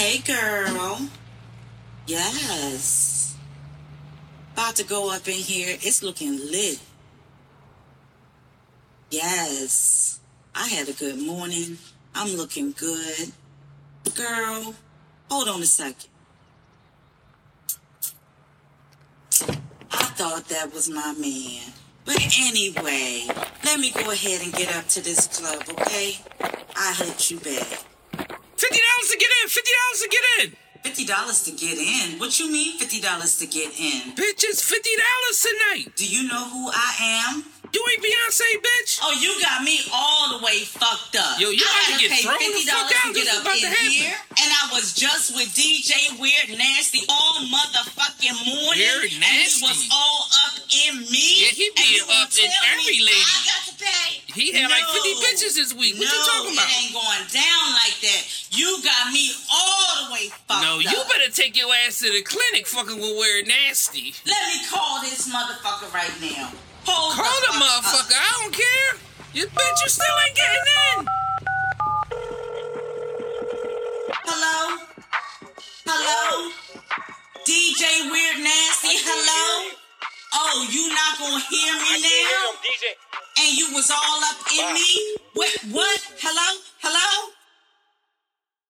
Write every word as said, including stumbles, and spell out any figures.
Hey, girl. Yes. About to go up in here. It's looking lit. Yes. I had a good morning. I'm looking good. Girl, hold on a second. I thought that was my man. But anyway, let me go ahead and get up to this club, okay? I hit you back. fifty dollars to get in! fifty dollars to get in! fifty dollars to get in? What you mean fifty dollars to get in? Bitch, it's fifty dollars tonight! Do you know who I am? You ain't Beyonce, bitch! Oh, you got me all the way fucked up. Yo, you I about had to get pay thrown the fifty fuck dollars out. to This get is up about to in happen. here, and I was just with D J Weird Nasty all motherfucking morning. Weird And Nasty. he was all up in me. Yeah, he and be you gonna up in tell every me lady. I got to pay. He had like No. fifty bitches this week. What no, you talking about? it ain't going down like that. You got me all the way fucked No, up. you better take your ass to the clinic fucking with Weird Nasty. Let me call this motherfucker right now. Hold Call the the fuck motherfucker. up. I don't care. You bitch, you still ain't getting in. Hello? Hello? D J Weird Nasty, hello? Oh, you not gonna hear me now? D J. And you was all up in me? What? What? Hello? Hello?